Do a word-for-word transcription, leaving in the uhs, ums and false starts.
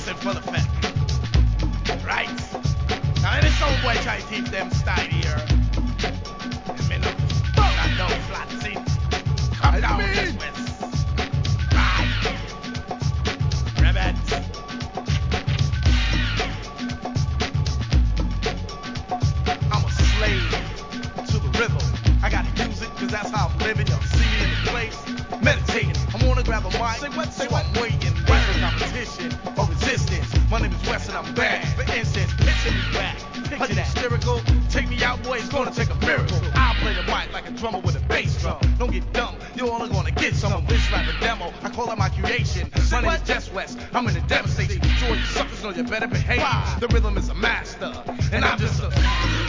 It's in full effect. Right? Now, this old boy try to teach them style here. And me look, not down flat, see? Come down, West West. Right. Rabbit. I'm a slave to the rhythm. I gotta use it, cause that's how I'm living. Y'all see me in the place, meditating. I wanna grab a mic, say what, say so what? I'm waiting. There's no competition or resistance. My name is West and I'm bad. For instance, picture me back. Picture that. Hysterical. Take me out, boy, it's gonna take a miracle. I'll play the mic like a drummer with a bass drum. Don't get dumb, you're only gonna get some of this rapper demo. I call it my creation. My name is Jess West. I'm in the devastation. So all you suckers know you better behave. The rhythm is a master, and I'm just a